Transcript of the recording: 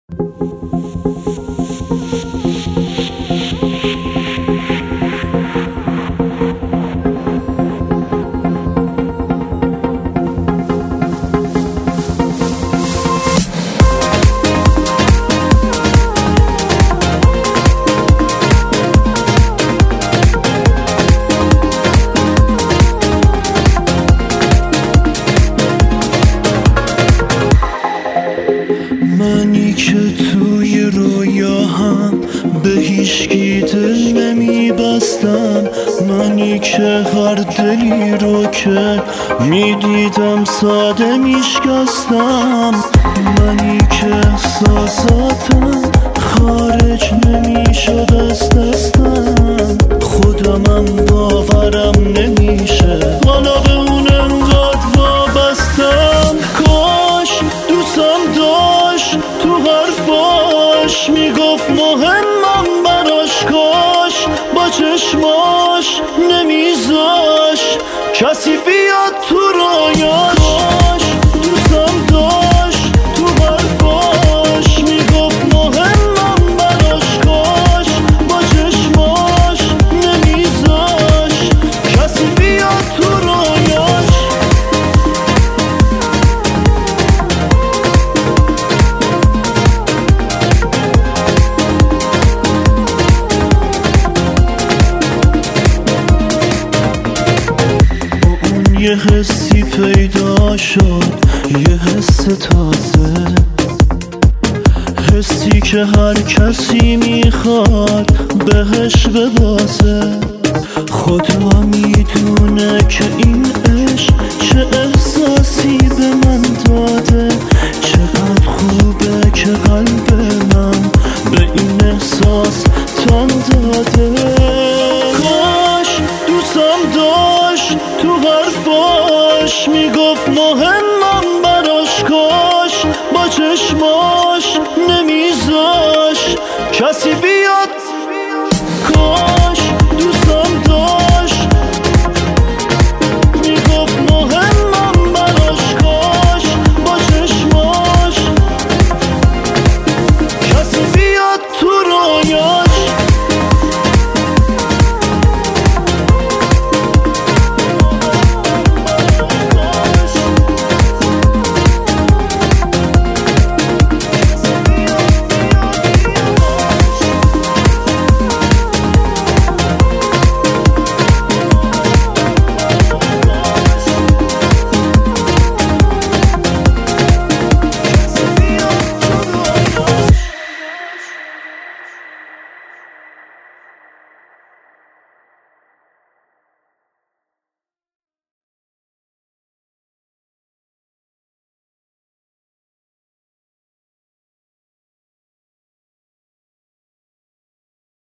منی که توی رویاهم به هیچکی دل نمیبستم، منی که هر دلی رو که میدیدم ساده میشکستم، منی که احساساتم خارج نمیشد از دستم، خودمم باورم نمیشه حالا به اون انقدر وابستم. کاش دوستم داشت تو حرفاش میگفت مهمم براش، کاش با چشماش نمیذاش کسی بیاد تو رویاش. کاش دوستم داشت تو حرفاش میگفت مهمم براش، کاش با چشماش نمیذاش کسی بیاد تو رویاش. یه حسی پیدا شد، یه حس تازه، حسی که هر کسی میخواد بهش ببازه. خدا میدونه که این عشق چه احساسی به من داده، چقدر خوبه که قلب من به این احساس تن داده. کاش دوستم داشت تو حرفاش میگفت مهمم براش، کاش با چشماش نمیذاش کسی